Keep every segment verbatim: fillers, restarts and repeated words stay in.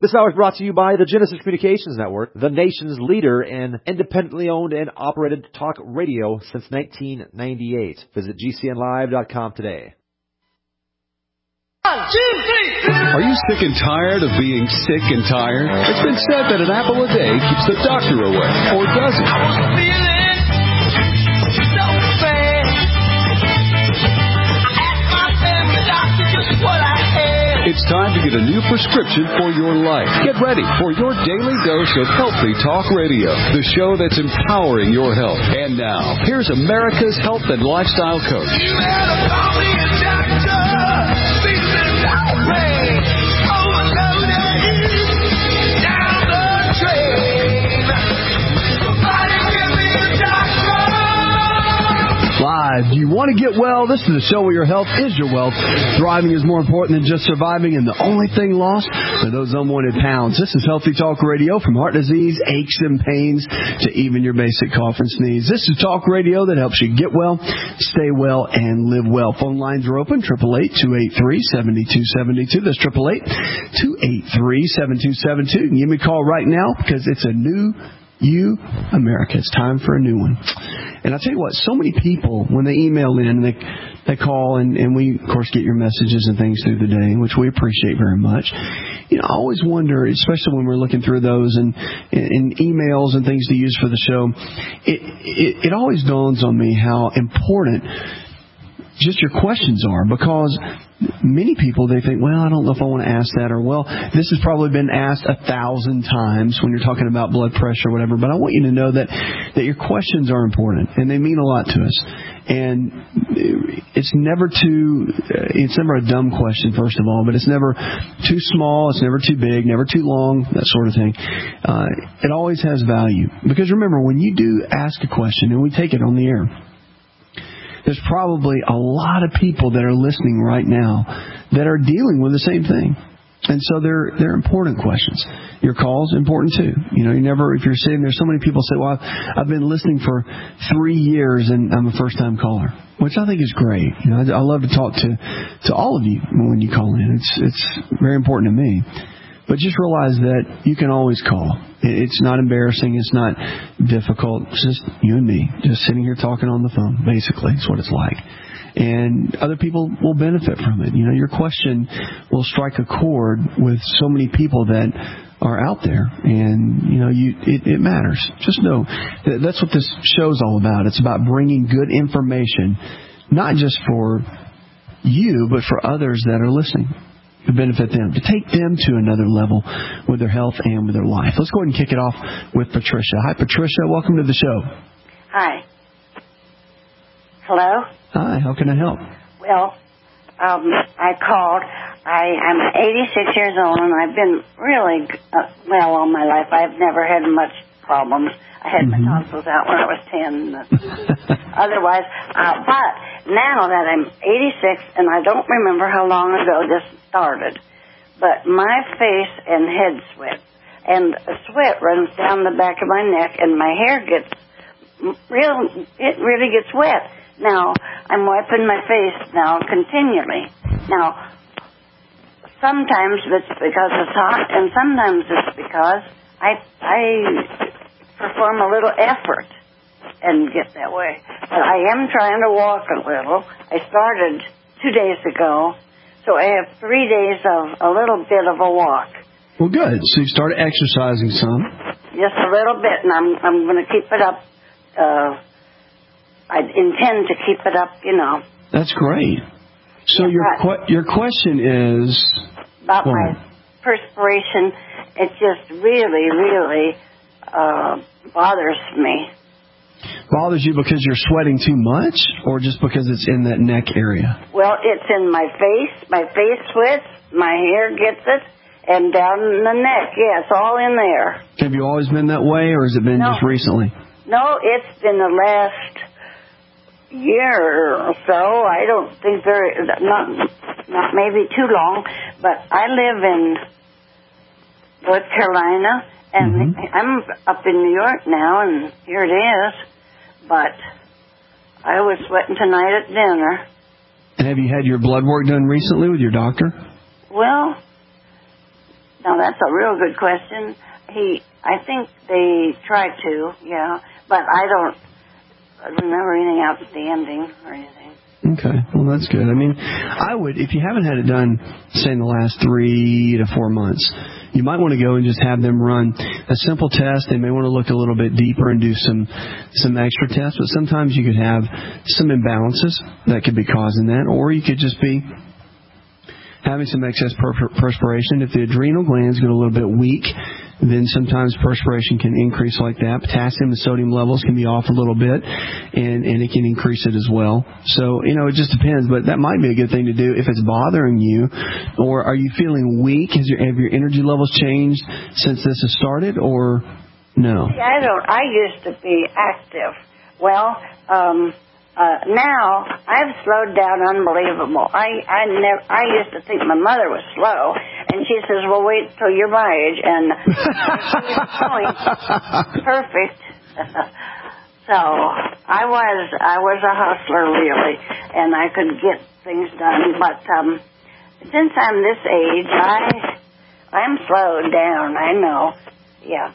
This hour is brought to you by the Genesis Communications Network, the nation's leader in independently owned and operated talk radio since nineteen ninety-eight. Visit G C N live dot com today. One, two, three. Are you sick and tired of being sick and tired? It's been said that an apple a day keeps the doctor away, or does it? I was feeling so bad. I asked my family doctor just what I had. It's time to get a new prescription for your life. Get ready for your daily dose of Healthy Talk Radio, the show that's empowering your health. And now, here's America's health and lifestyle coach. You better call me a doctor. Live. Do you want to get well? This is the show where your health is your wealth. Thriving is more important than just surviving, and the only thing lost are those unwanted pounds. This is Healthy Talk Radio, from heart disease, aches and pains, to even your basic cough and sneeze. This is talk radio that helps you get well, stay well, and live well. Phone lines are open, eight eight eight, two eight three, seven two seven two. That's eight eight eight, two eight three, seven two seven two. Give me a call right now, because it's a new you, America. It's time for a new one. And I'll tell you what, so many people, when they email in, they they call, and, and we, of course, get your messages and things through the day, which we appreciate very much. You know, I always wonder, especially when we're looking through those and, and emails and things to use for the show, it, it, it always dawns on me how important just your questions are, because many people, they think, well, I don't know if I want to ask that, or, well, this has probably been asked a thousand times when you're talking about blood pressure or whatever, but I want you to know that, that your questions are important, and they mean a lot to us. And it's never too, it's never a dumb question, first of all, but it's never too small, it's never too big, never too long, that sort of thing. Uh, it always has value. Because remember, when you do ask a question, and we take it on the air, there's probably a lot of people that are listening right now that are dealing with the same thing. And so they're they're important questions. Your call's important too. You know, you never, if you're sitting there, so many people say, well, I've, I've been listening for three years and I'm a first-time caller, which I think is great. You know, I, I love to talk to, to all of you when you call in. It's it's very important to me. But just realize that you can always call. It's not embarrassing. It's not difficult. It's just you and me, just sitting here talking on the phone, basically. It's what it's like. And other people will benefit from it. You know, your question will strike a chord with so many people that are out there. And, you know, you it, it matters. Just know that that's what this show's all about. It's about bringing good information, not just for you, but for others that are listening, to benefit them, to take them to another level with their health and with their life. Let's go ahead and kick it off with Patricia. Hi, Patricia. Welcome to the show. Hi. Hello? Hi. How can I help? Well, um, I called. I am eighty-six years old, and I've been really uh, well all my life. I've never had much problems. I had mm-hmm. my tonsils out when I was ten. Otherwise, uh, but now that I'm eighty-six, and I don't remember how long ago this started, but my face and head sweat, and sweat runs down the back of my neck, and my hair gets real. It really gets wet. Now I'm wiping my face now continually. Now sometimes it's because it's hot, and sometimes it's because I I. perform a little effort and get that way. But I am trying to walk a little. I started two days ago, so I have three days of a little bit of a walk. Well, good. So you started exercising some. Just a little bit, and I'm I'm going to keep it up. Uh, I intend to keep it up, you know. That's great. So yeah, your right. que- your question is about what? My perspiration. It just really, really uh, bothers me. Bothers you because you're sweating too much, or just because it's in that neck area? Well, it's in my face. My face sweats. My hair gets it. And down in the neck. Yeah, it's all in there. Have you always been that way, or has it been no. just recently? No, it's been the last year or so. I don't think very, not, not maybe too long. But I live in North Carolina, and mm-hmm. I'm up in New York now, and here it is. But I was sweating tonight at dinner. And have you had your blood work done recently with your doctor? Well, Now, that's a real good question. He, I think they tried to, yeah, but I don't remember anything outstanding or anything. Okay, well, that's good. I mean, I would, if you haven't had it done, say, in the last three to four months, you might want to go and just have them run a simple test. They may want to look a little bit deeper and do some some extra tests, but sometimes you could have some imbalances that could be causing that, or you could just be having some excess per- perspiration. If the adrenal glands get a little bit weak, then sometimes perspiration can increase like that. Potassium and sodium levels can be off a little bit, and, and it can increase it as well. So, you know, it just depends, but that might be a good thing to do if it's bothering you. Or are you feeling weak? Has your, have your energy levels changed since this has started, or no? See, I don't. I used to be active. Well, um... Uh, now, I've slowed down unbelievable. I I never. I used to think my mother was slow, and she says, well, wait till you're my age, and she's going perfect. So, I was I was a hustler, really, and I could get things done. But um, since I'm this age, I, I'm slowed down, I know. Yeah.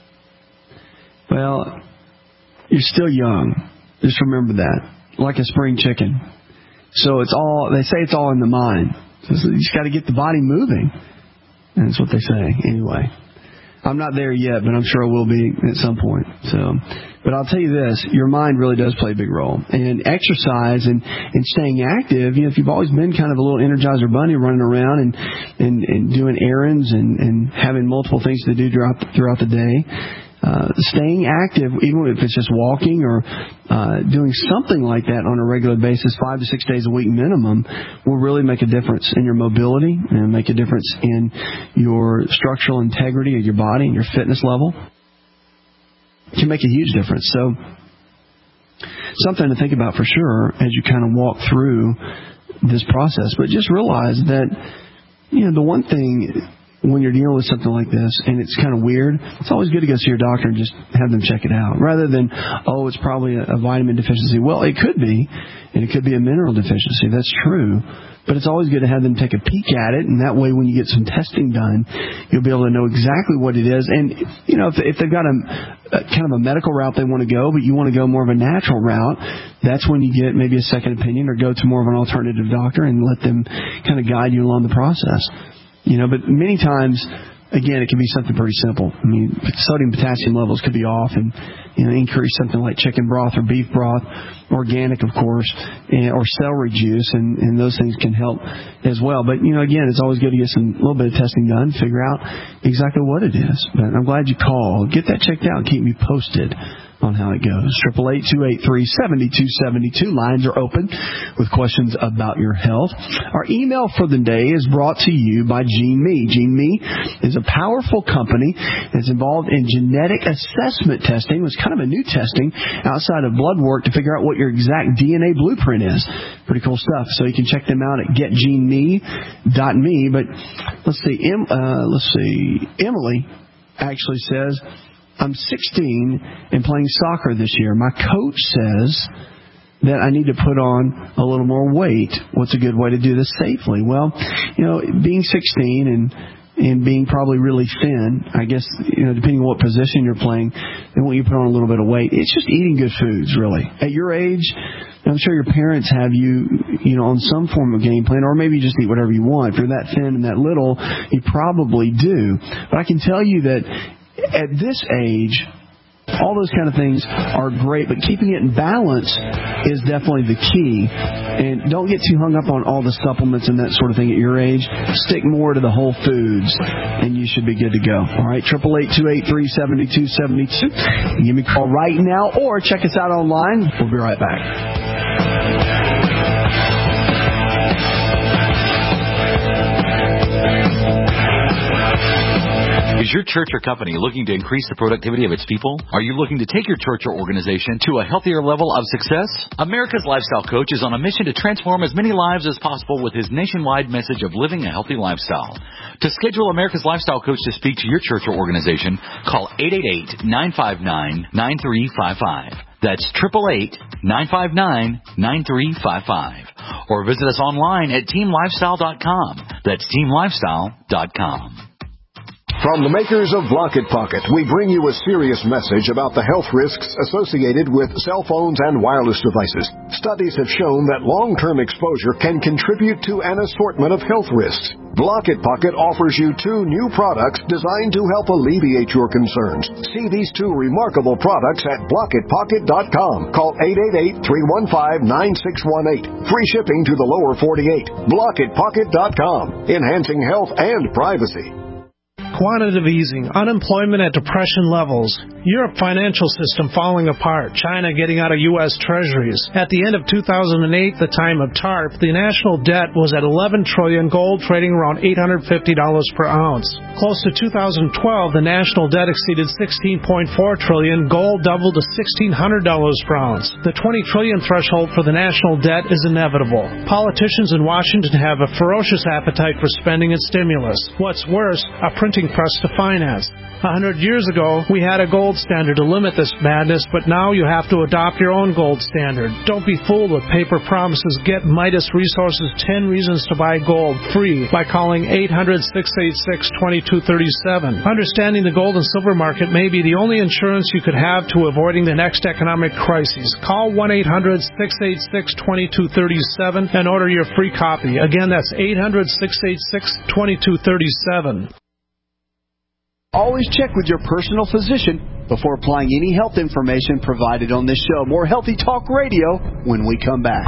Well, you're still young. Just remember that. Like a spring chicken. So it's all, they say it's all in the mind. So you just got to get the body moving. And that's what they say. Anyway, I'm not there yet, but I'm sure I will be at some point. So, but I'll tell you this, your mind really does play a big role. And exercise and, and staying active, you know, if you've always been kind of a little Energizer bunny running around and, and, and doing errands and, and having multiple things to do throughout, throughout the day, Uh, staying active, even if it's just walking or uh, doing something like that on a regular basis, five to six days a week minimum, will really make a difference in your mobility and make a difference in your structural integrity of your body and your fitness level. It can make a huge difference. So, something to think about for sure as you kind of walk through this process. But just realize that, you know, the one thing when you're dealing with something like this and it's kind of weird, it's always good to go see your doctor and just have them check it out rather than, oh, it's probably a, a vitamin deficiency. Well, it could be, and it could be a mineral deficiency. That's true. But it's always good to have them take a peek at it, and that way when you get some testing done, you'll be able to know exactly what it is. And, you know, if, if they've got a, a kind of a medical route they want to go, but you want to go more of a natural route, that's when you get maybe a second opinion or go to more of an alternative doctor and let them kind of guide you along the process. You know, but many times, again, it can be something pretty simple. I mean, sodium potassium levels could be off and, you know, increase something like chicken broth or beef broth, organic, of course, and, or celery juice, and, and those things can help as well. But, you know, again, it's always good to get some little bit of testing done, figure out exactly what it is. But I'm glad you called. Get that checked out and keep me posted on how it goes. Triple eight two eight three seven two seven two. Lines are open with questions about your health. Our email for the day is brought to you by GeneMe. GeneMe is a powerful company that's involved in genetic assessment testing. It's kind of a new testing outside of blood work to figure out what your exact D N A blueprint is. Pretty cool stuff. So you can check them out at get gene me dot me. But let's see, em, uh, let's see, Emily actually says, I'm sixteen and playing soccer this year. My coach says that I need to put on a little more weight. What's a good way to do this safely? Well, you know, being sixteen and and being probably really thin, I guess, you know, depending on what position you're playing, they want you to put on a little bit of weight. It's just eating good foods, really. At your age, I'm sure your parents have you, you know, on some form of game plan, or maybe you just eat whatever you want. If you're that thin and that little, you probably do. But I can tell you that at this age, all those kind of things are great, but keeping it in balance is definitely the key. And don't get too hung up on all the supplements and that sort of thing at your age. Stick more to the whole foods, and you should be good to go. All right, triple eight two eight three seven two seven two. Give me a call right now, or check us out online. We'll be right back. Is your church or company looking to increase the productivity of its people? Are you looking to take your church or organization to a healthier level of success? America's Lifestyle Coach is on a mission to transform as many lives as possible with his nationwide message of living a healthy lifestyle. To schedule America's Lifestyle Coach to speak to your church or organization, call eight eight eight, nine five nine, nine three five five. That's eight eight eight, nine five nine, nine three five five. Or visit us online at team lifestyle dot com. That's team lifestyle dot com. From the makers of Block It Pocket, we bring you a serious message about the health risks associated with cell phones and wireless devices. Studies have shown that long-term exposure can contribute to an assortment of health risks. Block It Pocket offers you two new products designed to help alleviate your concerns. See these two remarkable products at block it pocket dot com. Call eight eight eight, three one five, nine six one eight. Free shipping to the lower forty-eight. block it pocket dot com. Enhancing health and privacy. Quantitative easing, unemployment at depression levels, Europe financial system falling apart, China getting out of U S treasuries. At the end of two thousand eight, the time of TARP, the national debt was at eleven trillion dollars, gold trading around eight hundred fifty dollars per ounce. Close to two thousand twelve, the national debt exceeded sixteen point four trillion dollars, gold doubled to sixteen hundred dollars per ounce. The twenty trillion dollars threshold for the national debt is inevitable. Politicians in Washington have a ferocious appetite for spending and stimulus. What's worse, a printing press to finance. A hundred years ago, we had a gold standard to limit this madness, but now you have to adopt your own gold standard. Don't be fooled with paper promises. Get Midas Resources ten Reasons to Buy Gold free by calling eight hundred, six eight six, two two three seven. Understanding the gold and silver market may be the only insurance you could have to avoiding the next economic crisis. Call one eight hundred, six eight six, two two three seven and order your free copy. Again, that's eight hundred, six eight six, two two three seven. Always check with your personal physician before applying any health information provided on this show. More Healthy Talk Radio when we come back.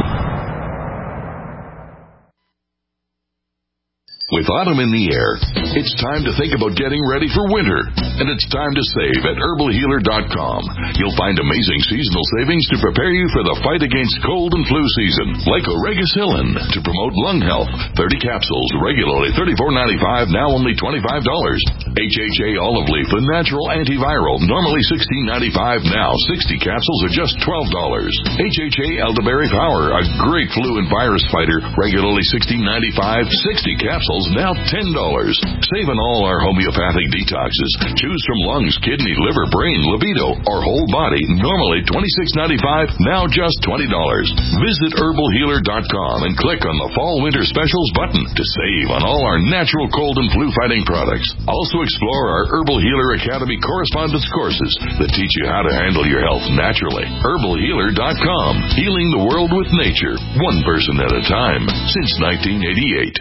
With autumn in the air, it's time to think about getting ready for winter. And it's time to save at herbal healer dot com. You'll find amazing seasonal savings to prepare you for the fight against cold and flu season. Like Oregacillin to promote lung health. thirty capsules, regularly thirty-four ninety-five, now only twenty-five dollars. H H A olive leaf, a natural antiviral, normally sixteen ninety-five, now sixty capsules are just twelve dollars. H H A elderberry power, a great flu and virus fighter, regularly sixteen ninety-five, sixty capsules, now ten dollars. Save on all our homeopathic detoxes. Choose from lungs, kidney, liver, brain, libido, or whole body. Normally twenty-six ninety-five, now just twenty dollars. Visit herbal healer dot com and click on the Fall Winter Specials button to save on all our natural cold and flu fighting products. Also explore our Herbal Healer Academy correspondence courses that teach you how to handle your health naturally. herbal healer dot com. Healing the world with nature, one person at a time, since nineteen eighty-eight.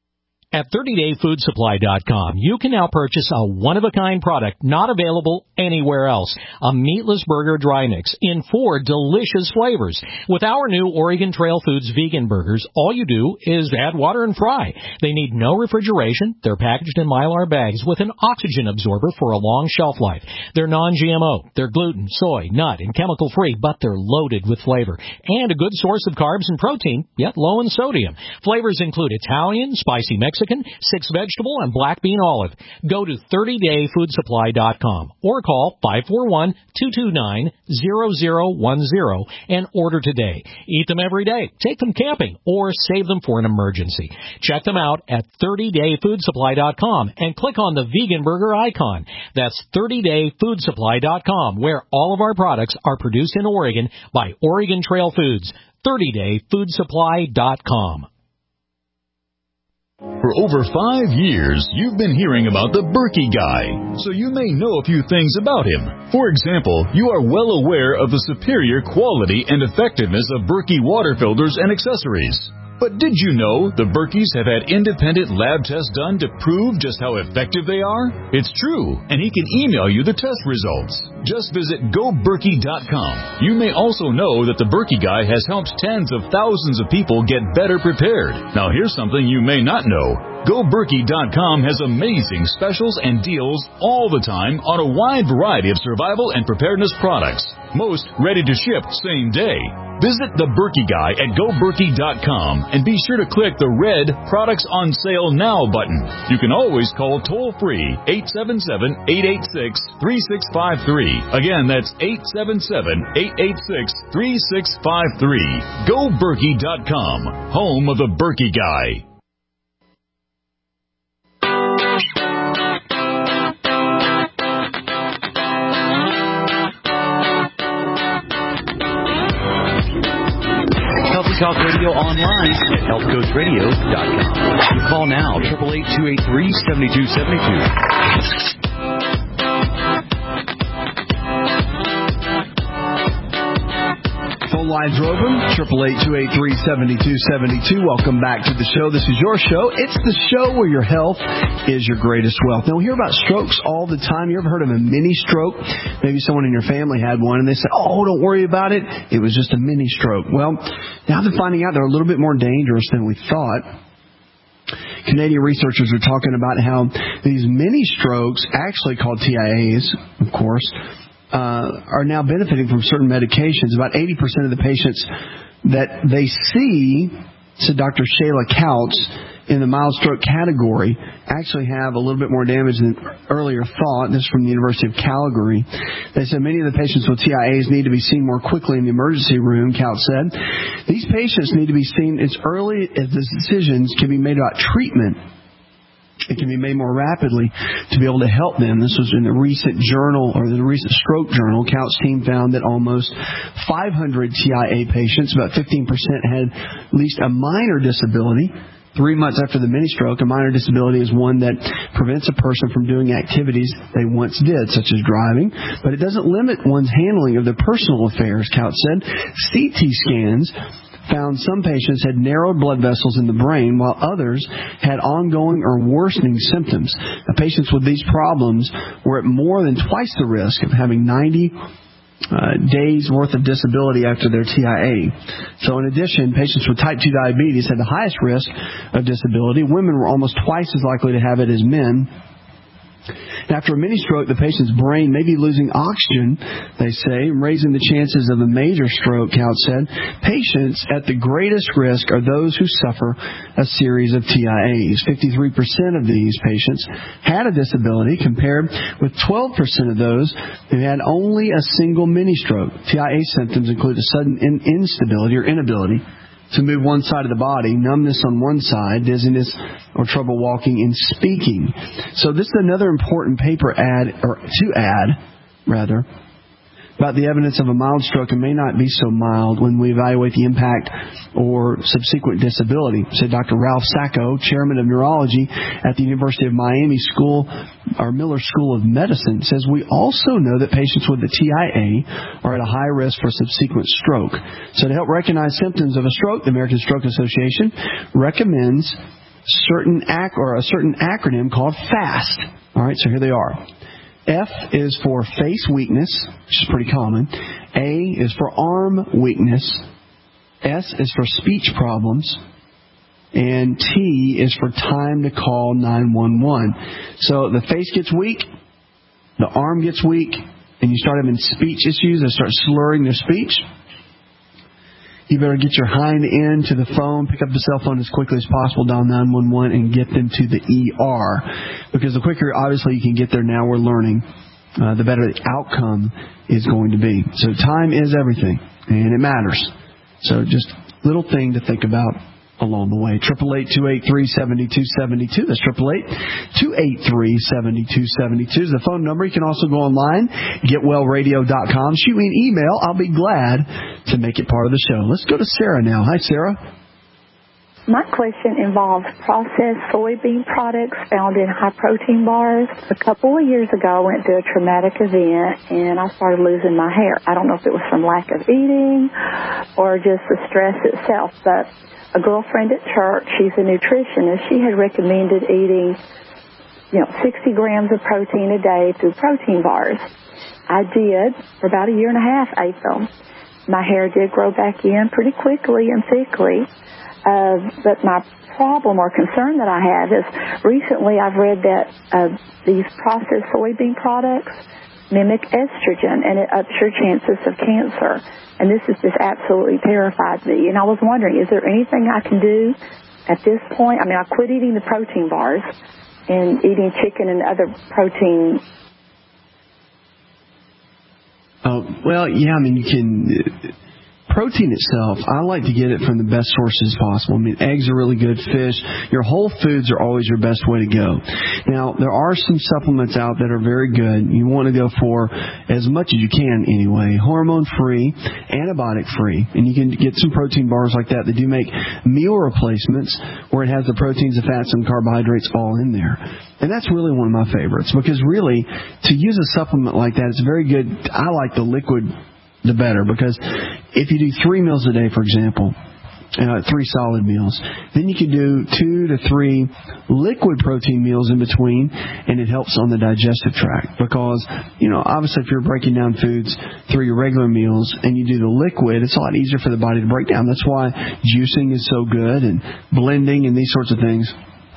At thirty day food supply dot com, you can now purchase a one-of-a-kind product not available anywhere else. A meatless burger dry mix in four delicious flavors. With our new Oregon Trail Foods vegan burgers, all you do is add water and fry. They need no refrigeration. They're packaged in Mylar bags with an oxygen absorber for a long shelf life. They're non G M O. They're gluten, soy, nut, and chemical-free, but they're loaded with flavor. And a good source of carbs and protein, yet low in sodium. Flavors include Italian, spicy Mexican, six vegetable, and black bean olive. Go to thirty day food supply dot com or call five four one, two two nine, zero zero one zero and order today. Eat them every day, take them camping, or save them for an emergency. Check them out at thirty day food supply dot com and click on the vegan burger icon. That's thirty day food supply dot com, where all of our products are produced in Oregon by Oregon Trail Foods. thirty day food supply dot com. For over five years, you've been hearing about the Berkey Guy, so you may know a few things about him. For example, you are well aware of the superior quality and effectiveness of Berkey water filters and accessories. But did you know the Berkeys have had independent lab tests done to prove just how effective they are? It's true, and he can email you the test results. Just visit go berkey dot com. You may also know that the Berkey Guy has helped tens of thousands of people get better prepared. Now here's something you may not know. go berkey dot com has amazing specials and deals all the time on a wide variety of survival and preparedness products. Most ready to ship same day. Visit the Berkey Guy at go berkey dot com and be sure to click the red Products on Sale Now button. You can always call toll-free eight seven seven, eight eight six, three six five three. Again, that's eight seven seven, eight eight six, three six five three. go berkey dot com, home of the Berkey Guy. Healthy Talk Radio online at health coach radio dot com. Call now, eight eight eight, two eight three, seven two seven two. Phone lines are open, eight eight eight, two eight three, seven two seven two. Welcome back to the show. This is your show. It's the show where your health is your greatest wealth. Now, we hear about strokes all the time. You ever heard of a mini stroke? Maybe someone in your family had one, and they said, oh, don't worry about it. It was just a mini stroke. Well, now they're finding out they're a little bit more dangerous than we thought. Canadian researchers are talking about how these mini strokes, actually called T I As, of course, Uh, are now benefiting from certain medications. About eighty percent of the patients that they see, said Doctor Shayla Couts, in the mild stroke category, actually have a little bit more damage than earlier thought. This is from the University of Calgary. They said many of the patients with T I As need to be seen more quickly in the emergency room, Couts said. These patients need to be seen as early as the decisions can be made about treatment. It can be made more rapidly to be able to help them. This was in the recent journal, or the recent stroke journal. Couts team found that almost five hundred T I A patients, about fifteen percent, had at least a minor disability. Three months after the mini stroke, a minor disability is one that prevents a person from doing activities they once did, such as driving, but it doesn't limit one's handling of their personal affairs, Couts said. C T scans found some patients had narrowed blood vessels in the brain, while others had ongoing or worsening symptoms. Now, patients with these problems were at more than twice the risk of having ninety uh, days worth of disability after their T I A. So in addition, patients with type two diabetes had the highest risk of disability. Women were almost twice as likely to have it as men. After a mini stroke, the patient's brain may be losing oxygen, they say, raising the chances of a major stroke, Couts said. Patients at the greatest risk are those who suffer a series of T I As. fifty-three percent of these patients had a disability, compared with twelve percent of those who had only a single mini stroke. T I A symptoms include a sudden in- instability or inability to move one side of the body, numbness on one side, dizziness, or trouble walking and speaking. So this is another important paper add, or to add, rather, about the evidence of a mild stroke. It may not be so mild when we evaluate the impact or subsequent disability, said Doctor Ralph Sacco, chairman of neurology at the University of Miami School, or Miller School of Medicine, says we also know that patients with the T I A are at a high risk for subsequent stroke. So to help recognize symptoms of a stroke, the American Stroke Association recommends certain ac- or a certain acronym called FAST. All right, so here they are. F is for face weakness, which is pretty common. A is for arm weakness. S is for speech problems. And T is for time to call nine one one. So the face gets weak, the arm gets weak, and you start having speech issues. They start slurring their speech. You better get your hind end to the phone, pick up the cell phone as quickly as possible, dial nine one one, and get them to the E R. Because the quicker, obviously, you can get there now, we're learning, uh, the better the outcome is going to be. So time is everything, and it matters. So just a little thing to think about along the way. eight eight eight, two eight three, seven two seven two. That's eight eight eight, two eight three, seven two seven two is the phone number. You can also go online, get well radio dot com. Shoot me an email. I'll be glad to make it part of the show. Let's go to Sarah now. Hi, Sarah. My question involves processed soybean products found in high-protein bars. A couple of years ago, I went to a traumatic event, and I started losing my hair. I don't know if it was from lack of eating or just the stress itself, but a girlfriend at church, she's a nutritionist, she had recommended eating, you know, sixty grams of protein a day through protein bars. I did. For about a year and a half, ate them. My hair did grow back in pretty quickly and thickly. Uh, but my problem or concern that I have is recently I've read that uh, these processed soybean products mimic estrogen, and it ups your chances of cancer. And this has just absolutely terrified me. And I was wondering, is there anything I can do at this point? I mean, I quit eating the protein bars and eating chicken and other protein. Oh, well, yeah, I mean, you can... protein itself, I like to get it from the best sources possible. I mean, eggs are really good, fish. Your whole foods are always your best way to go. Now, there are some supplements out that are very good. You want to go for as much as you can anyway. Hormone-free, antibiotic-free. And you can get some protein bars like that. They do make meal replacements where it has the proteins, the fats, and carbohydrates all in there. And that's really one of my favorites because really, to use a supplement like that, it's very good. I like the liquid the better, because if you do three meals a day, for example, uh, three solid meals, then you can do two to three liquid protein meals in between, and it helps on the digestive tract because, you know, obviously if you're breaking down foods through your regular meals and you do the liquid, it's a lot easier for the body to break down. That's why juicing is so good, and blending and these sorts of things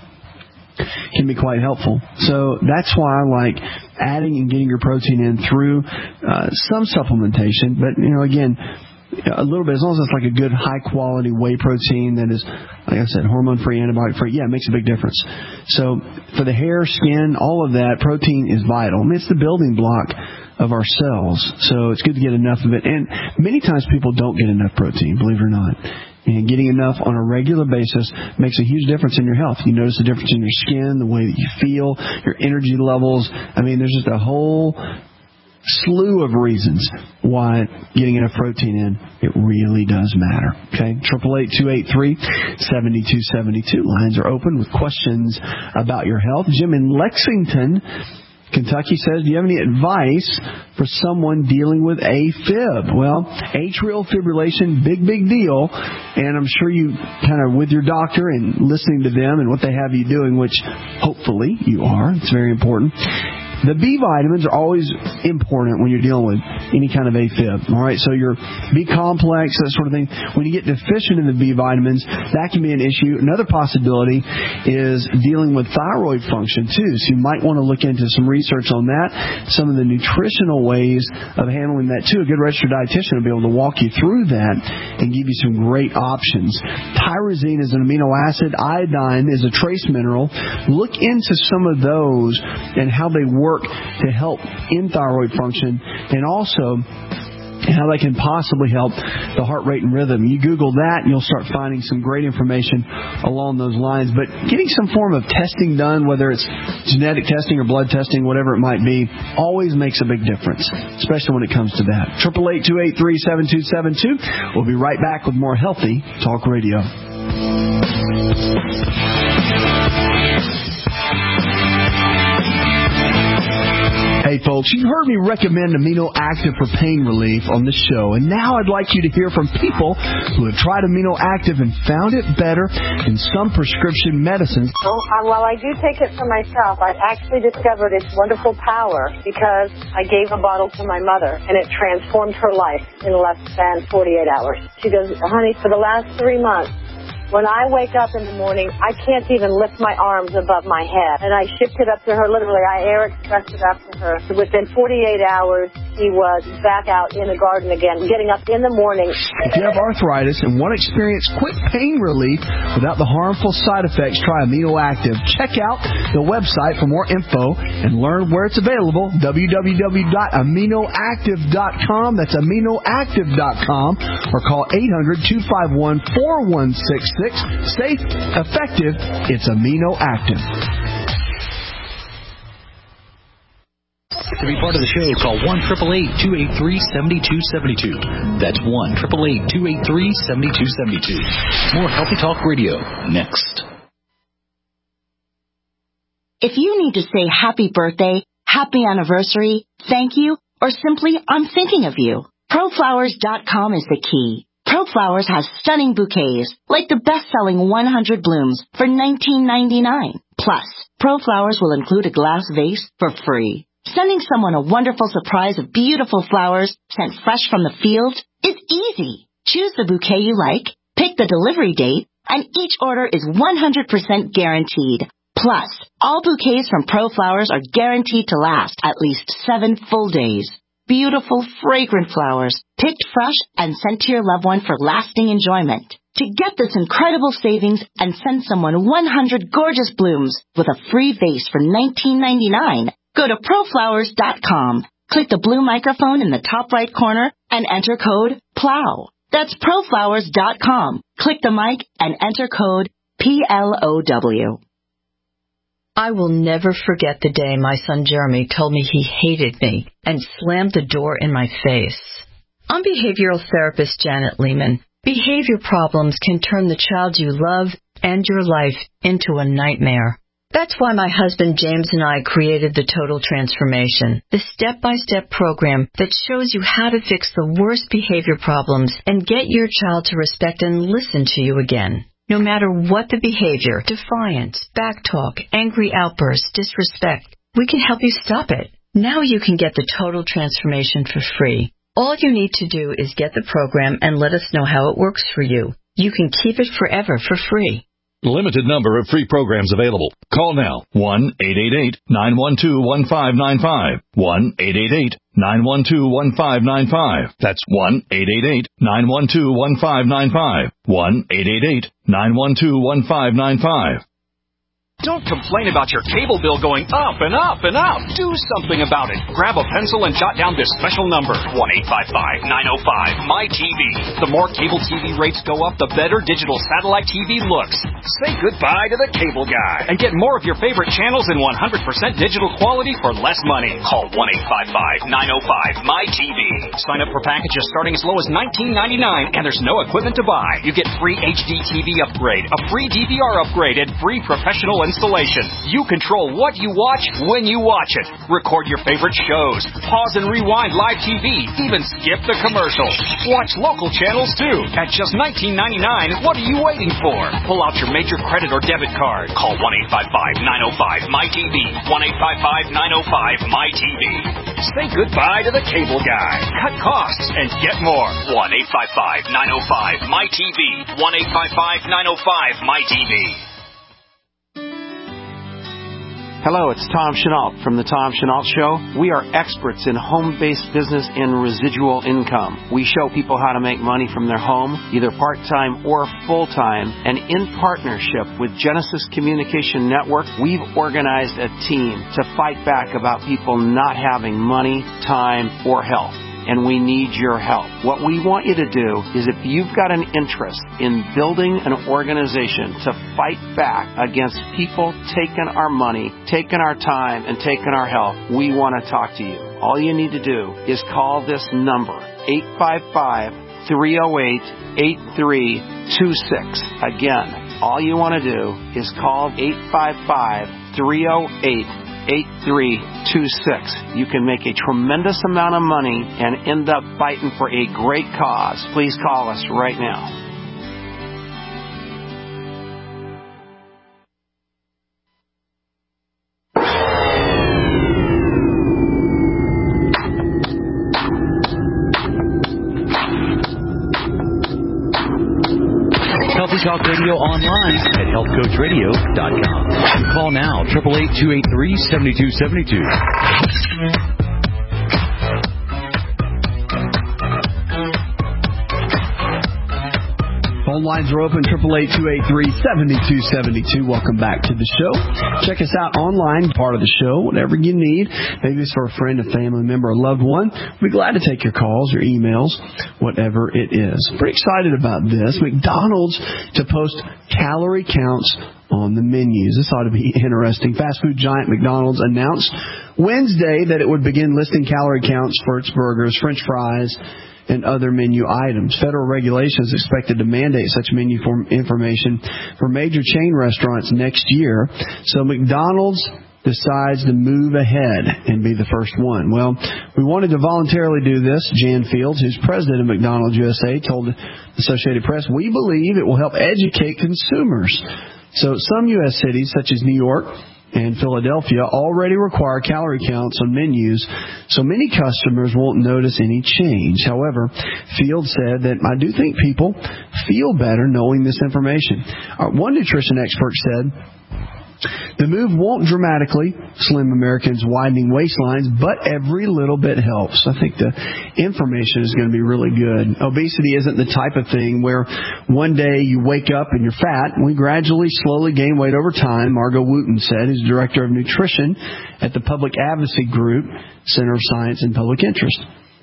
can be quite helpful. So that's why I like adding and getting your protein in through uh, some supplementation. But, you know, again, a little bit, as long as it's like a good high-quality whey protein that is, like I said, hormone-free, antibiotic-free, yeah, it makes a big difference. So for the hair, skin, all of that, protein is vital. I mean, it's the building block of our cells. So it's good to get enough of it. And many times people don't get enough protein, believe it or not. And getting enough on a regular basis makes a huge difference in your health. You notice the difference in your skin, the way that you feel, your energy levels. I mean, there's just a whole slew of reasons why getting enough protein in, it really does matter. Okay, eight eight eight, two eight three, seven two seven two. Lines are open with questions about your health. Jim in Lexington, Kentucky says, do you have any advice for someone dealing with AFib? Well, atrial fibrillation, big, big deal. And I'm sure you kind of with your doctor and listening to them and what they have you doing, which hopefully you are. It's very important. The B vitamins are always important when you're dealing with any kind of AFib. All right, so your B complex, that sort of thing. When you get deficient in the B vitamins, that can be an issue. Another possibility is dealing with thyroid function too. So you might want to look into some research on that, some of the nutritional ways of handling that too. A good registered dietitian will be able to walk you through that and give you some great options. Tyrosine is an amino acid. Iodine is a trace mineral. Look into some of those and how they work to help in thyroid function, and also how they can possibly help the heart rate and rhythm. You Google that, and you'll start finding some great information along those lines. But getting some form of testing done, whether it's genetic testing or blood testing, whatever it might be, always makes a big difference, especially when it comes to that. eight eight eight, two eight three, seven two seven two. We'll be right back with more Healthy Talk Radio. Hey folks, you've heard me recommend Amino Active for pain relief on this show, and now I'd like you to hear from people who have tried Amino Active and found it better than some prescription medicines. Well, uh, while I do take it for myself, I actually discovered its wonderful power because I gave a bottle to my mother, and it transformed her life in less than forty-eight hours. She goes, honey, for the last three months, when I wake up in the morning, I can't even lift my arms above my head. And I shipped it up to her, literally. I air expressed it up to her. Within forty-eight hours, she was back out in the garden again, getting up in the morning. If you have arthritis and want to experience quick pain relief without the harmful side effects, try Amino Active. Check out the website for more info and learn where it's available, w w w dot amino active dot com. That's amino active dot com. Or call eight hundred, two five one, four one six six. Safe, effective, it's Amino Active. To be part of the show, call one eight eight eight, two eight three, seven two seven two. That's one eight eight eight, two eight three, seven two seven two. More Healthy Talk Radio next. If you need to say happy birthday, happy anniversary, thank you, or simply I'm thinking of you, pro flowers dot com is the key. ProFlowers has stunning bouquets, like the best-selling one hundred blooms for nineteen ninety-nine. Plus, ProFlowers will include a glass vase for free. Sending someone a wonderful surprise of beautiful flowers sent fresh from the field is easy. Choose the bouquet you like, pick the delivery date, and each order is one hundred percent guaranteed. Plus, all bouquets from ProFlowers are guaranteed to last at least seven full days. Beautiful, fragrant flowers, picked fresh and sent to your loved one for lasting enjoyment. To get this incredible savings and send someone one hundred gorgeous blooms with a free vase for nineteen ninety-nine, go to pro flowers dot com. Click the blue microphone in the top right corner and enter code PLOW. That's proflowers dot com. Click the mic and enter code P L O W. I will never forget the day my son Jeremy told me he hated me and slammed the door in my face. I'm behavioral therapist Janet Lehman. Behavior problems can turn the child you love and your life into a nightmare. That's why my husband James and I created the Total Transformation, the step-by-step program that shows you how to fix the worst behavior problems and get your child to respect and listen to you again. No matter what the behavior, defiance, backtalk, angry outbursts, disrespect, we can help you stop it. Now you can get the Total Transformation for free. All you need to do is get the program and let us know how it works for you. You can keep it forever for free. Limited number of free programs available. Call now. one eight eight eight, nine one two, one five nine five. one eight eight eight, nine one two, one five nine five. That's one eight eight eight, nine one two, one five nine five. one eight eight eight, nine one two, one five nine five. Don't complain about your cable bill going up and up and up. Do something about it. Grab a pencil and jot down this special number, one eight five five, nine oh five, M Y T V. The more cable T V rates go up, the better digital satellite T V looks. Say goodbye to the cable guy and get more of your favorite channels in one hundred percent digital quality for less money. Call one eight five five, nine oh five, M Y T V. Sign up for packages starting as low as nineteen ninety-nine, and there's no equipment to buy. You get free H D T V upgrade, a free D V R upgrade, and free professional installation. You control what you watch when you watch it. Record your favorite shows. Pause and rewind live T V. Even skip the commercials. Watch local channels too. At just nineteen ninety-nine, what are you waiting for? Pull out your major credit or debit card. Call one eight five five, nine oh five, M Y T V. one eight five five, nine oh five, M Y T V. Say goodbye to the cable guy. Cut costs and get more. one eight five five, nine oh five, M Y T V. one eight five five, nine oh five, M Y T V. Hello, it's Tom Chenault from The Tom Chenault Show. We are experts in home-based business and residual income. We show people how to make money from their home, either part-time or full-time. And in partnership with Genesis Communication Network, we've organized a team to fight back about people not having money, time, or health. And we need your help. What we want you to do is if you've got an interest in building an organization to fight back against people taking our money, taking our time, and taking our health, we want to talk to you. All you need to do is call this number, eight five five, three oh eight, eight three two six. Again, all you want to do is call eight five five, three oh eight, eight three two six. You can make a tremendous amount of money and end up fighting for a great cause. Please call us right now. Healthy Talk Radio online at health coach radio dot com. Call now, eight eight eight, two eight three, seven two seven two. Phone lines are open, eight eight eight, two eight three, seven two seven two. Welcome back to the show. Check us out online, part of the show, whatever you need. Maybe it's for a friend, a family member, a loved one. We'd be glad to take your calls, your emails, whatever it is. Pretty excited about this. McDonald's to post calorie counts on the menus. This ought to be interesting. Fast food giant McDonald's announced Wednesday that it would begin listing calorie counts for its burgers, French fries, and other menu items. Federal regulation is expected to mandate such menu form information for major chain restaurants next year. So McDonald's decides to move ahead and be the first one. Well, we wanted to voluntarily do this. Jan Fields, who's president of McDonald's U S A, told the Associated Press, "We believe it will help educate consumers." So some U S cities, such as New York and Philadelphia, already require calorie counts on menus, so many customers won't notice any change. However, Field said that, "I do think people feel better knowing this information." Uh, one nutrition expert said, "The move won't dramatically slim Americans' widening waistlines, but every little bit helps." I think the information is going to be really good. Obesity isn't the type of thing where one day you wake up and you're fat. We gradually, slowly gain weight over time, Margot Wooten said, who's director of nutrition at the Public Advocacy Group, Center of Science and Public Interest.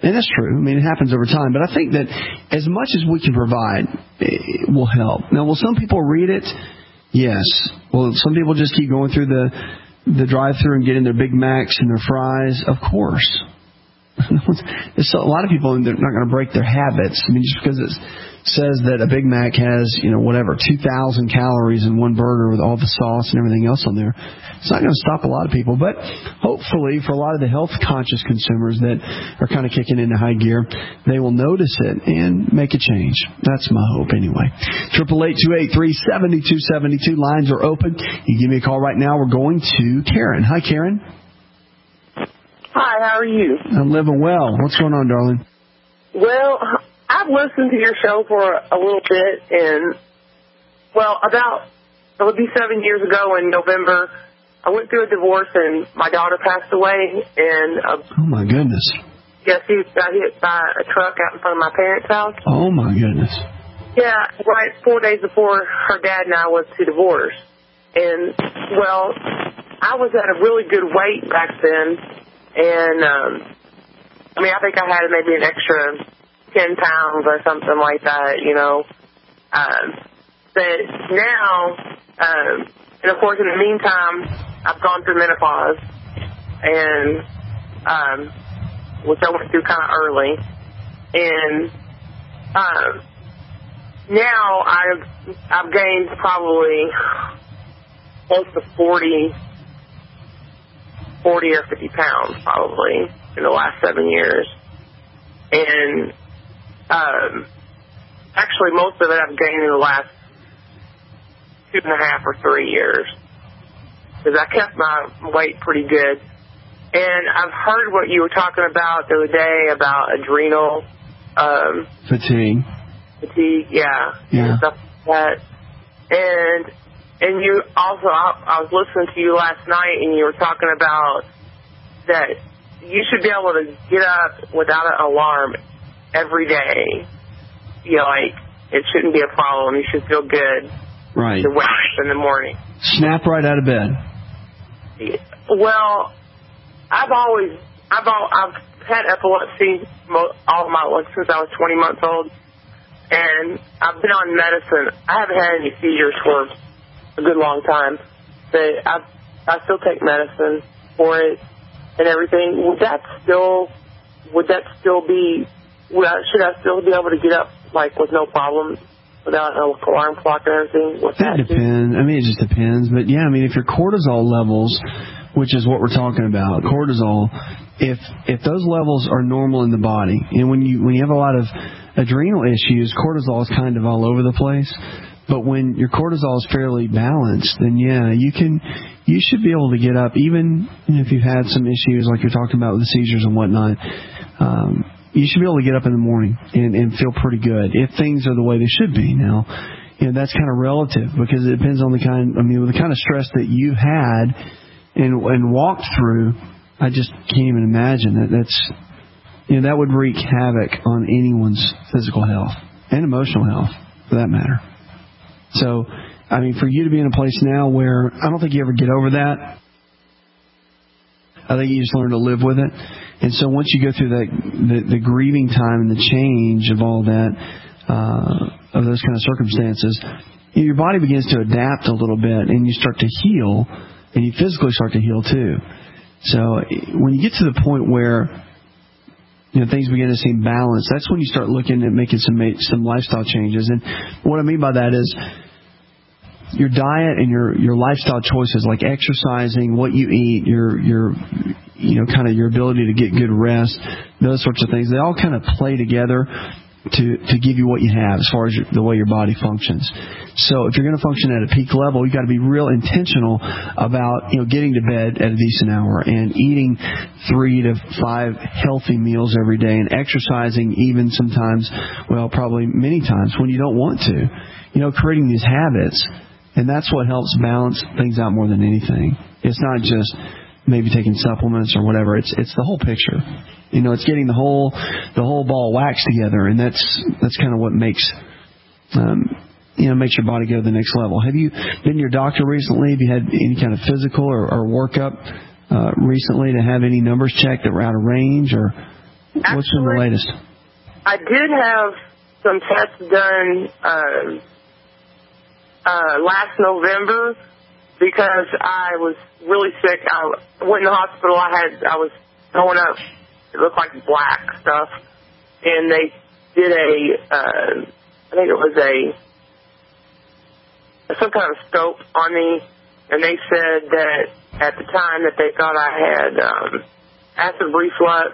And that's true. I mean, it happens over time. But I think that as much as we can provide, it will help. Now, will some people read it? Yes. Will some people just keep going through the the drive-thru and getting their Big Macs and their fries? Of course. There's a lot of people, and they're not going to break their habits. I mean, just because it says that a Big Mac has, you know, whatever, two thousand calories in one burger with all the sauce and everything else on there, it's not going to stop a lot of people. But hopefully for a lot of the health-conscious consumers that are kind of kicking into high gear, they will notice it and make a change. That's my hope anyway. eight eight eight, two eight three, seven two seven two. Lines are open. You give me a call right now. We're going to Karen. Hi, Karen. Hi, how are you? I'm living well. What's going on, darling? Well, I've listened to your show for a little bit, and, well, about, it would be seven years ago in November, I went through a divorce, and my daughter passed away, and... Uh, oh, my goodness. Yes, she got hit by a truck out in front of my parents' house. Oh, my goodness. Yeah, right four days before her dad and I was to divorce. And, well, I was at a really good weight back then. And, um, I mean, I think I had maybe an extra ten pounds or something like that, you know. Um, but now, um, and of course, in the meantime, I've gone through menopause, and, um, which I went through kind of early. And, um, now I've, I've gained probably close to forty forty or fifty pounds probably in the last seven years. And um, actually most of it I've gained in the last two and a half or three years. Because I kept my weight pretty good. And I've heard what you were talking about the other day about adrenal um, fatigue. Fatigue, yeah. Yeah. And stuff like that. And And you also, I, I was listening to you last night, and you were talking about that you should be able to get up without an alarm every day. You know, like, it shouldn't be a problem. You should feel good. Right. To wake up in the morning. Snap right out of bed. Well, I've always, I've all, I've had epilepsy all my life since I was twenty months old, and I've been on medicine. I haven't had any seizures for a good long time, but I I still take medicine for it and everything. Would that still would that still be? Would I, should I still be able to get up like with no problem without an alarm clock and everything? Would that depends. I mean, it just depends. But yeah, I mean, if your cortisol levels, which is what we're talking about, cortisol, if if those levels are normal in the body, and when you when you have a lot of adrenal issues, cortisol is kind of all over the place. But when your cortisol is fairly balanced, then yeah, you can, you should be able to get up, even if you've had some issues like you're talking about with the seizures and whatnot. Um, you should be able to get up in the morning and, and feel pretty good if things are the way they should be. Now, you know, that's kind of relative because it depends on the kind. I mean, with the kind of stress that you had and and walked through, I just can't even imagine that. That's, you know, that would wreak havoc on anyone's physical health and emotional health, for that matter. So, I mean, for you to be in a place now where I don't think you ever get over that. I think you just learn to live with it. And so once you go through that, the, the grieving time and the change of all that, uh, of those kind of circumstances, your body begins to adapt a little bit and you start to heal, and you physically start to heal too. So when you get to the point where, you know, things begin to seem balanced, that's when you start looking at making some some lifestyle changes. And what I mean by that is your diet and your, your lifestyle choices, like exercising, what you eat, your your you know kind of your ability to get good rest, those sorts of things, they all kind of play together to to give you what you have as far as your, the way your body functions. So if you're going to function at a peak level, you've got to be real intentional about, you know, getting to bed at a decent hour and eating three to five healthy meals every day and exercising even sometimes, well, probably many times when you don't want to. You know, creating these habits, and that's what helps balance things out more than anything. It's not just maybe taking supplements or whatever. It's it's the whole picture. You know, it's getting the whole the whole ball waxed together, and that's that's kind of what makes um, you know makes your body go to the next level. Have you been to your doctor recently? Have you had any kind of physical or, or workup uh, recently to have any numbers checked that were out of range, or Actually, what's been the latest? I did have some tests done uh, uh, last November because I was really sick. I went in the hospital. I had I was throwing up. It looked like black stuff, and they did a. Uh, I think it was a some kind of scope on me, and they said that at the time that they thought I had um, acid reflux,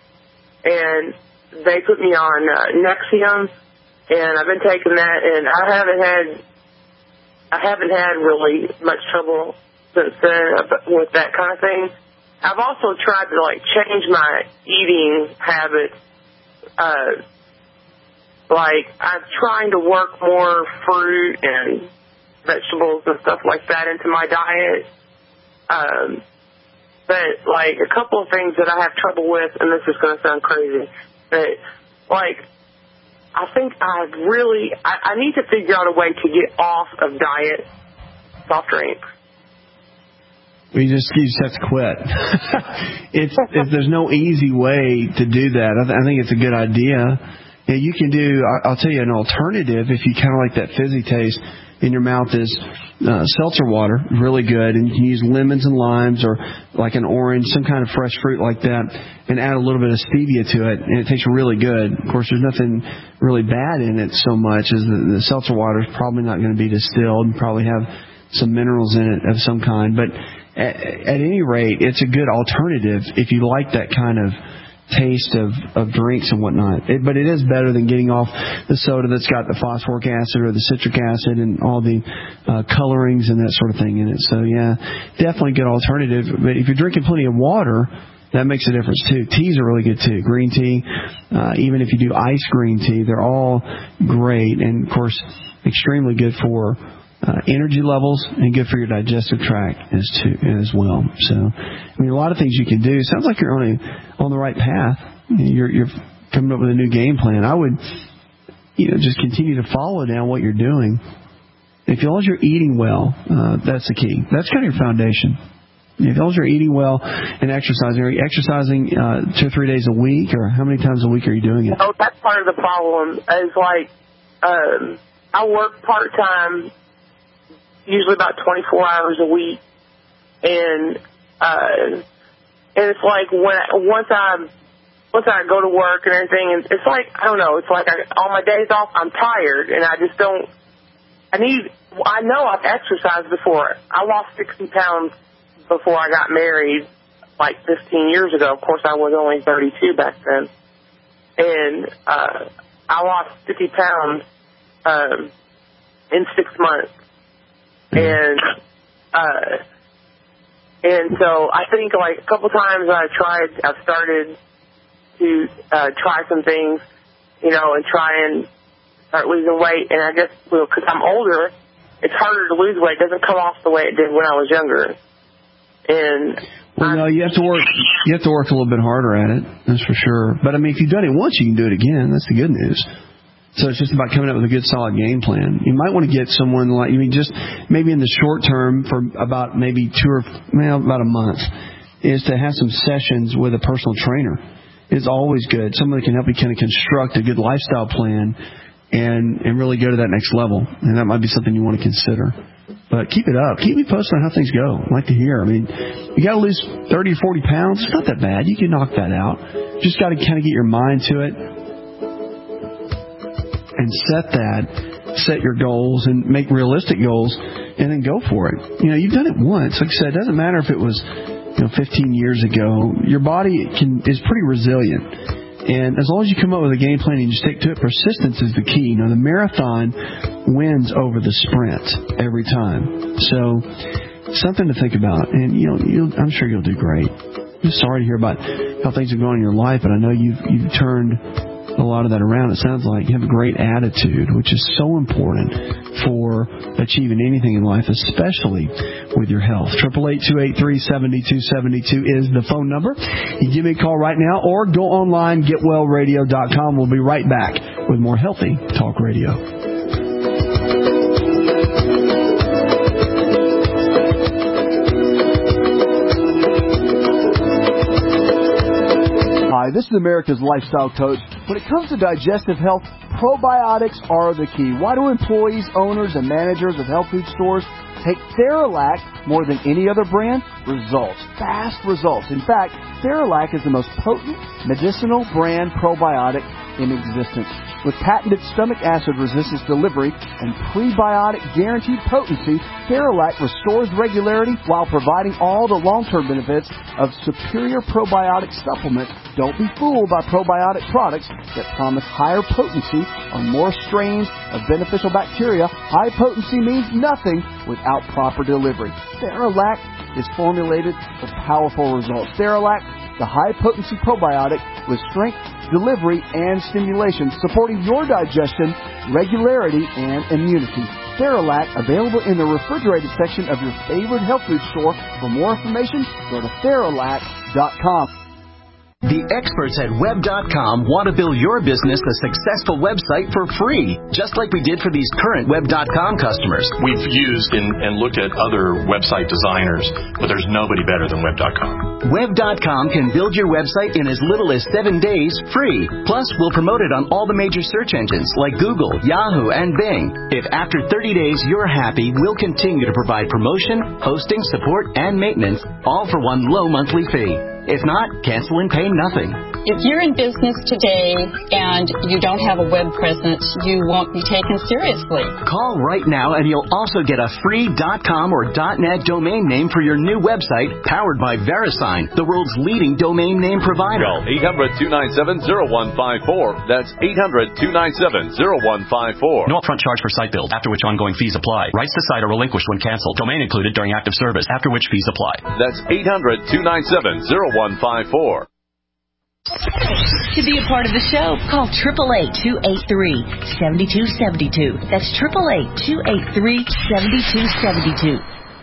and they put me on uh, Nexium, and I've been taking that, and I haven't had I haven't had really much trouble since then with that kind of thing. I've also tried to like change my eating habits. Uh, like I'm trying to work more fruit and vegetables and stuff like that into my diet. Um, but like a couple of things that I have trouble with, and this is going to sound crazy, but like I think I really I, I need to figure out a way to get off of diet soft drinks. You just you just have to quit. it's, it's there's no easy way to do that. I, th- I think it's a good idea. Yeah, you can do. I, I'll tell you an alternative if you kind of like that fizzy taste in your mouth is uh, seltzer water, really good, and you can use lemons and limes or like an orange, some kind of fresh fruit like that, and add a little bit of stevia to it, and it tastes really good. Of course, there's nothing really bad in it so much as the, the seltzer water is probably not going to be distilled and probably have some minerals in it of some kind, but at, at any rate, it's a good alternative if you like that kind of taste of, of drinks and whatnot. It, but it is better than getting off the soda that's got the phosphoric acid or the citric acid and all the uh, colorings and that sort of thing in it. So, yeah, definitely a good alternative. But if you're drinking plenty of water, that makes a difference, too. Teas are really good, too. Green tea, uh, even if you do iced green tea, they're all great and, of course, extremely good for Uh, energy levels and good for your digestive tract as too as well. So, I mean, a lot of things you can do. Sounds like you're on a on the right path. You're you're coming up with a new game plan. I would, you know, just continue to follow down what you're doing. If long as you're eating well, uh, that's the key. That's kind of your foundation. If long as you're eating well and exercising, are you exercising uh, two or three days a week, or how many times a week are you doing it? Oh, that's part of the problem. Is like um, I work part time. Usually about twenty-four hours a week, and uh, and it's like when I, once I once I go to work and everything, and it's like I don't know, it's like I, on my days off I'm tired, and I just don't. I need. I know I've exercised before. I lost sixty pounds before I got married, like fifteen years ago. Of course, I was only thirty-two back then, and uh, I lost fifty pounds um, in six months. And, uh, and so I think like a couple times I've tried, I've started to, uh, try some things, you know, and try and start losing weight. And I guess, well, cause I'm older, it's harder to lose weight. It doesn't come off the way it did when I was younger. And, well, no, you have to work, you have to work a little bit harder at it. That's for sure. But I mean, if you've done it once, you can do it again. That's the good news. So it's just about coming up with a good, solid game plan. You might want to get someone like, I mean, just maybe in the short term for about maybe two or, well, about a month, is to have some sessions with a personal trainer. It's always good. Someone that can help you kind of construct a good lifestyle plan and, and really go to that next level. And that might be something you want to consider. But keep it up. Keep me posted on how things go. I'd like to hear. I mean, you got to lose thirty or forty pounds. It's not that bad. You can knock that out. Just got to kind of get your mind to it. And set that, set your goals and make realistic goals and then go for it. You know, you've done it once. Like I said, it doesn't matter if it was, you know, fifteen years ago. Your body can is pretty resilient. And as long as you come up with a game plan and you stick to it, persistence is the key. You know, the marathon wins over the sprint every time. So something to think about. And, you know, you'll, I'm sure you'll do great. I'm just sorry to hear about how things are going in your life, but I know you've, you've turned a lot of that around. It sounds like you have a great attitude, which is so important for achieving anything in life, especially with your health. Triple eight two eight three seven two seven two is the phone number. You give me a call right now or go online, get well radio dot com. We'll be right back with more Healthy Talk Radio. Guy. This is America's Lifestyle Coach. When it comes to digestive health, probiotics are the key. Why do employees, owners, and managers of health food stores take Theralac more than any other brand? Results. Fast results. In fact, Theralac is the most potent medicinal brand probiotic in existence. With patented stomach acid resistance delivery and prebiotic guaranteed potency, Theralac restores regularity while providing all the long-term benefits of superior probiotic supplement. Don't be fooled by probiotic products that promise higher potency on more strains of beneficial bacteria. High potency means nothing without proper delivery. Theralac is formulated for powerful results. Theralac, the high-potency probiotic with strength, delivery, and stimulation, supporting your digestion, regularity, and immunity. Theralac, available in the refrigerated section of your favorite health food store. For more information, go to Theralac dot com. The experts at web dot com want to build your business a successful website for free, just like we did for these current web dot com customers. We've used and, and looked at other website designers, but there's nobody better than web dot com. web dot com can build your website in as little as seven days free. Plus, we'll promote it on all the major search engines like Google, Yahoo, and Bing. If after thirty days you're happy, we'll continue to provide promotion, hosting, support, and maintenance, all for one low monthly fee. If not, cancel and pay nothing. If you're in business today and you don't have a web presence, you won't be taken seriously. Call right now and you'll also get a free .com or .net domain name for your new website powered by VeriSign, the world's leading domain name provider. Call eight hundred, two nine seven, zero one five four. That's eight hundred, two nine seven, zero one five four. No upfront charge for site build, after which ongoing fees apply. Rights to site are relinquished when canceled. Domain included during active service, after which fees apply. That's eight hundred, two nine seven, zero one five four. To be a part of the show, call eight eight eight, two eight three, seven two seven two. That's eight eight eight, two eight three, seven two seven two.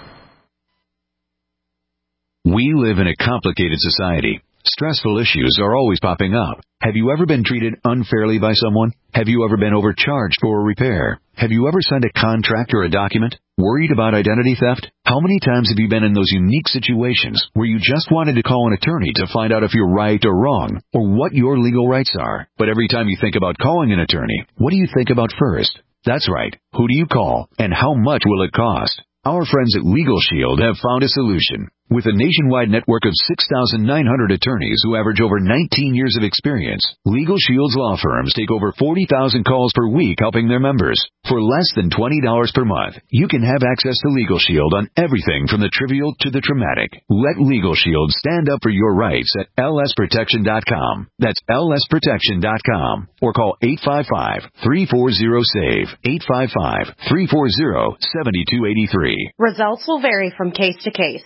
We live in a complicated society. Stressful issues are always popping up. Have you ever been treated unfairly by someone? Have you ever been overcharged for a repair? Have you ever signed a contract or a document? Worried about identity theft? How many times have you been in those unique situations where you just wanted to call an attorney to find out if you're right or wrong, or what your legal rights are? But every time you think about calling an attorney, what do you think about first? That's right. Who do you call, and how much will it cost? Our friends at Legal Shield have found a solution. With a nationwide network of six thousand nine hundred attorneys who average over nineteen years of experience, Legal Shield's law firms take over forty thousand calls per week helping their members. For less than twenty dollars per month, you can have access to Legal Shield on everything from the trivial to the traumatic. Let Legal Shield stand up for your rights at L S protection dot com. That's L S protection dot com. Or call eight five five, three four zero, SAVE, eight five five, three four zero, seven two eight three. Results will vary from case to case.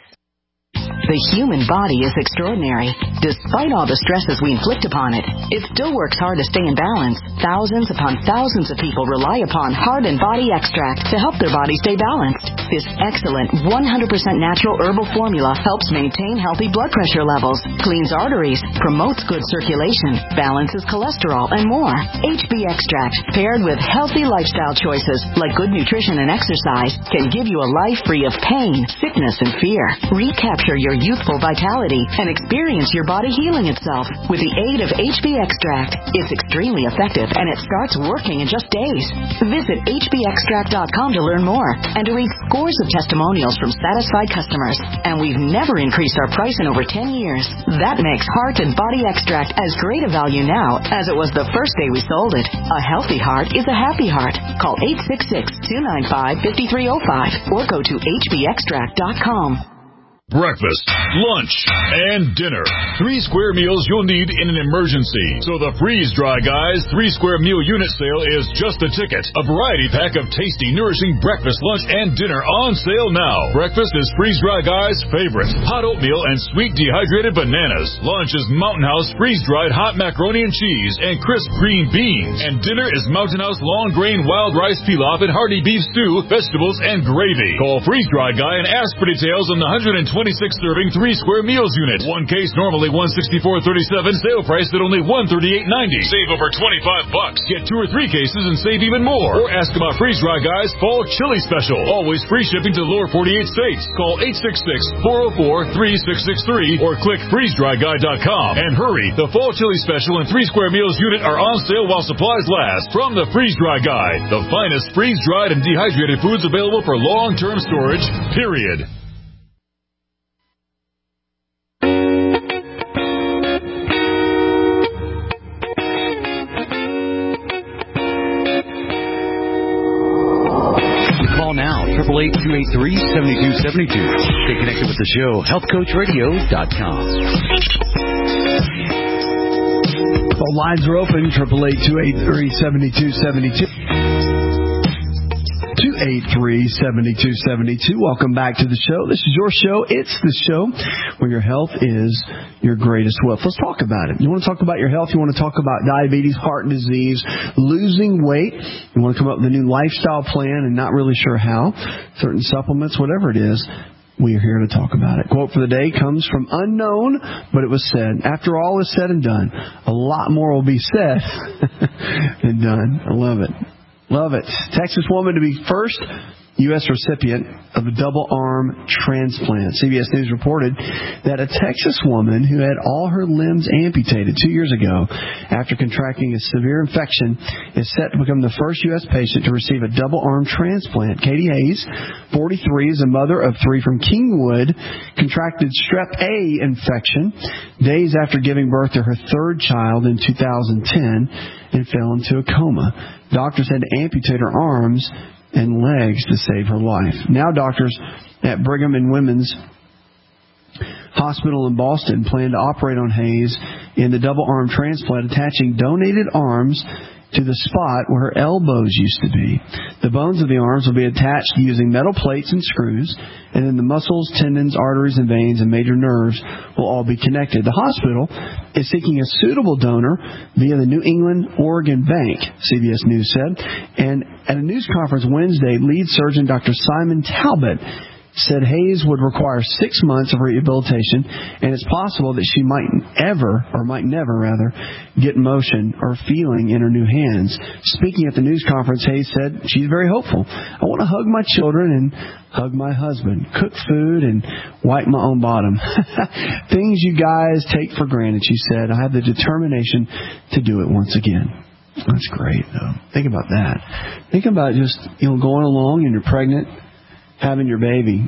The human body is extraordinary. Despite all the stresses we inflict upon it, it still works hard to stay in balance. Thousands upon thousands of people rely upon Heart and Body Extract to help their body stay balanced. This excellent one hundred percent natural herbal formula helps maintain healthy blood pressure levels, cleans arteries, promotes good circulation, balances cholesterol, and more. H B Extract, paired with healthy lifestyle choices like good nutrition and exercise, can give you a life free of pain, sickness, and fear. Recapture your youthful vitality and experience your body healing itself with the aid of H B Extract. It's extremely effective and it starts working in just days. Visit H B extract dot com to learn more and to read scores of testimonials from satisfied customers. And we've never increased our price in over ten years. That makes Heart and Body Extract as great a value now as it was the first day we sold it. A healthy heart is a happy heart. Call eight six six, two nine five, five three zero five or go to H B extract dot com. Breakfast, lunch, and dinner. Three square meals you'll need in an emergency. So the Freeze Dry Guys three square meal unit sale is just the ticket. A variety pack of tasty, nourishing breakfast, lunch, and dinner on sale now. Breakfast is Freeze Dry Guys' favorite. Hot oatmeal and sweet dehydrated bananas. Lunch is Mountain House freeze-dried hot macaroni and cheese and crisp green beans. And dinner is Mountain House long grain wild rice pilaf and hearty beef stew, vegetables, and gravy. Call Freeze Dry Guy and ask for details on the one hundred twenty twenty-six serving, three square meals unit. One case normally one hundred sixty-four dollars and thirty-seven cents. Sale price at only one hundred thirty-eight dollars and ninety cents. Save over twenty-five bucks. Get two or three cases and save even more. Or ask about Freeze Dry Guy's Fall Chili Special. Always free shipping to the lower forty-eight states. Call eight six six, four oh four, three six six three or click freeze dry guy dot com. And hurry, the Fall Chili Special and three square meals unit are on sale while supplies last. From the Freeze Dry Guy, the finest freeze-dried and dehydrated foods available for long-term storage, period. Call now, eight eight eight, two eight three, seven two seven two. Stay connected with the show, health coach radio dot com. Phone lines are open, eight eight eight, two eight three, seven two seven two. two eight three, seven two seven two. Welcome back to the show. This is your show. It's the show where your health is your greatest wealth. Let's talk about it. You want to talk about your health? You want to talk about diabetes, heart disease, losing weight? You want to come up with a new lifestyle plan and not really sure how? Certain supplements, whatever it is. We are here to talk about it. Quote for the day comes from unknown, but it was said. After all is said and done, a lot more will be said than done. I love it. Love it. Texas woman to be first U S recipient of a double arm transplant. C B S News reported that a Texas woman who had all her limbs amputated two years ago after contracting a severe infection is set to become the first U S patient to receive a double arm transplant. Katie Hayes, forty-three, is a mother of three from Kingwood, contracted strep A infection days after giving birth to her third child in two thousand ten and fell into a coma. Doctors had to amputate her arms and legs to save her life. Now doctors at Brigham and Women's Hospital in Boston plan to operate on Hayes in the double arm transplant, attaching donated arms to the spot where her elbows used to be. The bones of the arms will be attached using metal plates and screws, and then the muscles, tendons, arteries, and veins, and major nerves will all be connected. The hospital is seeking a suitable donor via the New England Oregon Bank, C B S News said. And at a news conference Wednesday, lead surgeon Doctor Simon Talbot said Hayes would require six months of rehabilitation, and it's possible that she might ever, or might never rather, get motion or feeling in her new hands. Speaking at the news conference, Hayes said she's very hopeful. I want to hug my children and hug my husband, cook food, and wipe my own bottom. Things you guys take for granted, she said. I have the determination to do it once again. That's great, though. Think about that. Think about just, you know, going along and you're pregnant, having your baby,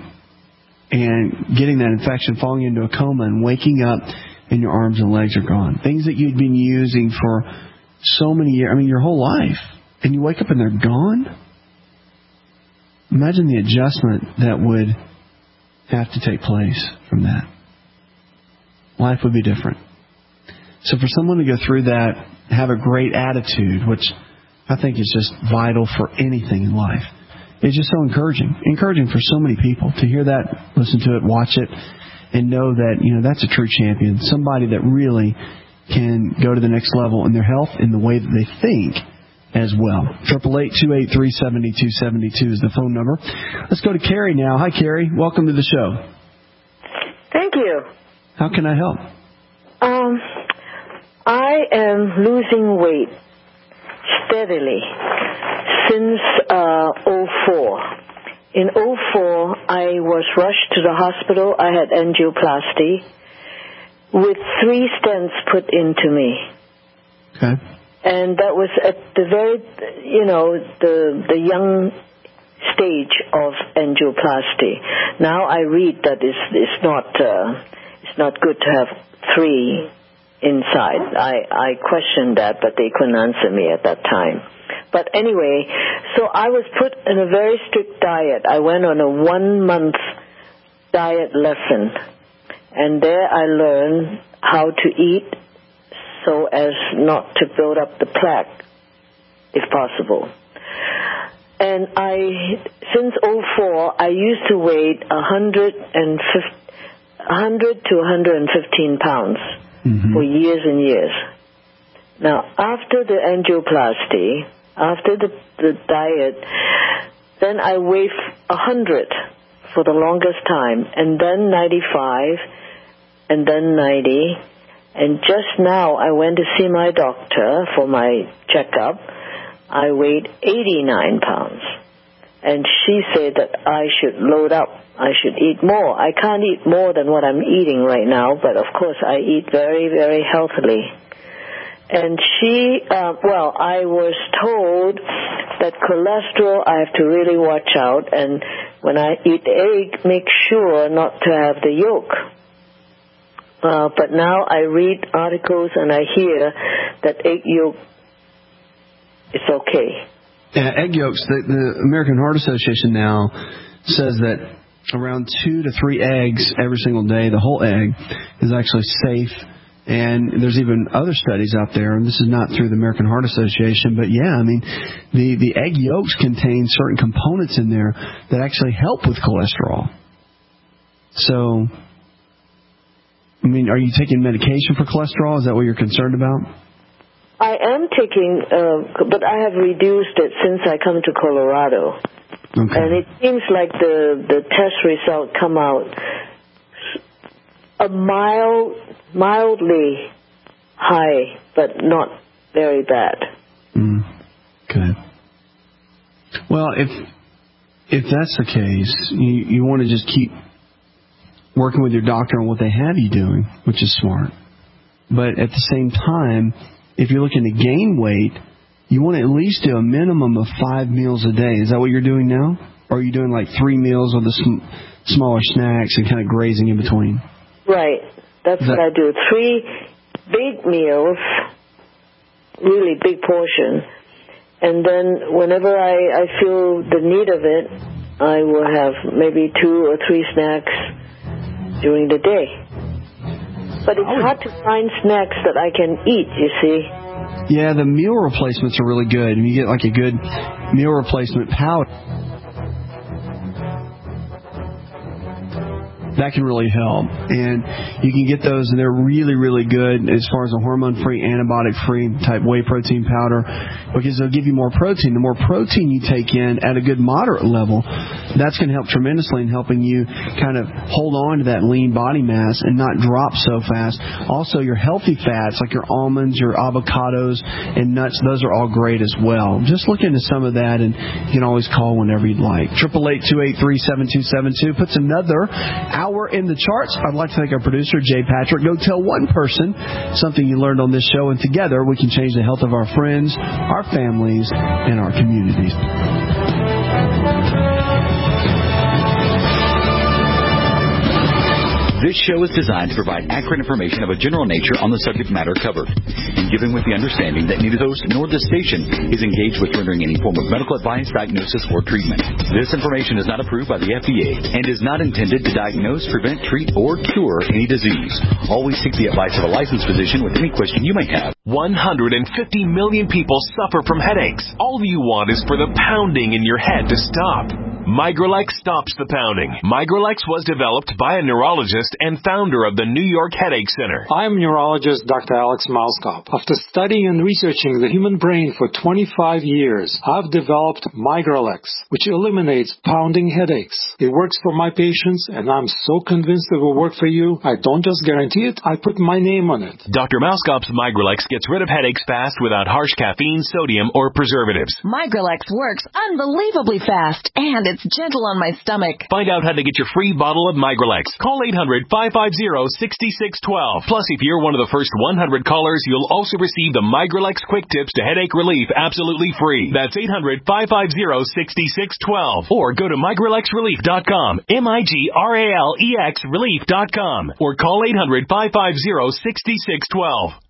and getting that infection, falling into a coma, and waking up and your arms and legs are gone. Things that you'd been using for so many years, I mean, your whole life, and you wake up and they're gone? Imagine the adjustment that would have to take place from that. Life would be different. So for someone to go through that, have a great attitude, which I think is just vital for anything in life. It's just so encouraging. Encouraging for so many people to hear that, listen to it, watch it, and know that, you know, that's a true champion. Somebody that really can go to the next level in their health in the way that they think as well. eight eight eight, two eight three, seven two seven two is the phone number. Let's go to Carrie now. Hi, Carrie. Welcome to the show. Thank you. How can I help? Um, I am losing weight steadily since uh, oh four. In oh four, I was rushed to the hospital. I had angioplasty with three stents put into me. Okay. And that was at the very, you know, the the young stage of angioplasty. Now I read that it's, it's not uh, it's not good to have three inside. I, I questioned that, but they couldn't answer me at that time. But anyway, so I was put in a very strict diet. I went on a one-month diet lesson, and there I learned how to eat so as not to build up the plaque, if possible. And I, since oh four, I used to weigh one hundred to one hundred fifteen pounds mm-hmm. for years and years. Now, after the angioplasty, after the, the diet, then I weighed one hundred for the longest time, and then ninety-five, and then ninety, and just now I went to see my doctor for my checkup. I weighed eighty-nine pounds, and she said that I should load up. I should eat more. I can't eat more than what I'm eating right now, but of course I eat very, very healthily. And she, uh, well, I was told that cholesterol, I have to really watch out, and when I eat egg, make sure not to have the yolk. Uh, but now I read articles and I hear that egg yolk is okay. Yeah, egg yolks, the, the American Heart Association now says that around two to three eggs every single day, the whole egg, is actually safe. And there's even other studies out there, and this is not through the American Heart Association, but yeah, I mean, the, the egg yolks contain certain components in there that actually help with cholesterol. So, I mean, are you taking medication for cholesterol? Is that what you're concerned about? I am taking, uh, but I have reduced it since I come to Colorado. Okay. And it seems like the, the test result come out a mild, mildly high, but not very bad. Mm. Okay. Well, if if that's the case, you, you want to just keep working with your doctor on what they have you doing, which is smart. But at the same time, if you're looking to gain weight, you want to at least do a minimum of five meals a day. Is that what you're doing now? Or are you doing like three meals with the sm- smaller snacks and kind of grazing in between? Right. That's that, what I do. Three big meals, really big portion, and then whenever I, I feel the need of it, I will have maybe two or three snacks during the day. But it's hard to find snacks that I can eat, you see. Yeah, the meal replacements are really good. You get like a good meal replacement powder. That can really help. And you can get those, and they're really, really good as far as a hormone-free, antibiotic-free type whey protein powder, because they'll give you more protein. The more protein you take in at a good moderate level, that's going to help tremendously in helping you kind of hold on to that lean body mass and not drop so fast. Also, your healthy fats, like your almonds, your avocados, and nuts, those are all great as well. Just look into some of that, and you can always call whenever you'd like. eight eight eight, two eight three, seven two seven two puts another hour in the charts. I'd like to thank our producer, Jay Patrick. Go tell one person something you learned on this show, and together we can change the health of our friends, our families, and our communities. This show is designed to provide accurate information of a general nature on the subject matter covered, and given with the understanding that neither the host nor the station is engaged with rendering any form of medical advice, diagnosis, or treatment. This information is not approved by the F D A and is not intended to diagnose, prevent, treat, or cure any disease. Always seek the advice of a licensed physician with any question you may have. one hundred fifty million people suffer from headaches. All you want is for the pounding in your head to stop. Migralex stops the pounding. Migralex was developed by a neurologist and founder of the New York Headache Center. I'm neurologist Doctor Alex Mauskop. After studying and researching the human brain for twenty-five years, I've developed Migralex, which eliminates pounding headaches. It works for my patients, and I'm so convinced it will work for you. I don't just guarantee it, I put my name on it. Doctor Mauskop's Migralex gets rid of headaches fast without harsh caffeine, sodium, or preservatives. Migralex works unbelievably fast, and it's gentle on my stomach. Find out how to get your free bottle of Migralex. Call eight hundred, five five zero, six six one two. Plus, if you're one of the first one hundred callers, you'll also receive the Migralex Quick Tips to Headache Relief absolutely free. That's eight hundred, five five zero, six six one two. Or go to migralex relief dot com. M I G R A L E X relief dot com. Or call eight hundred, five five zero, six six one two.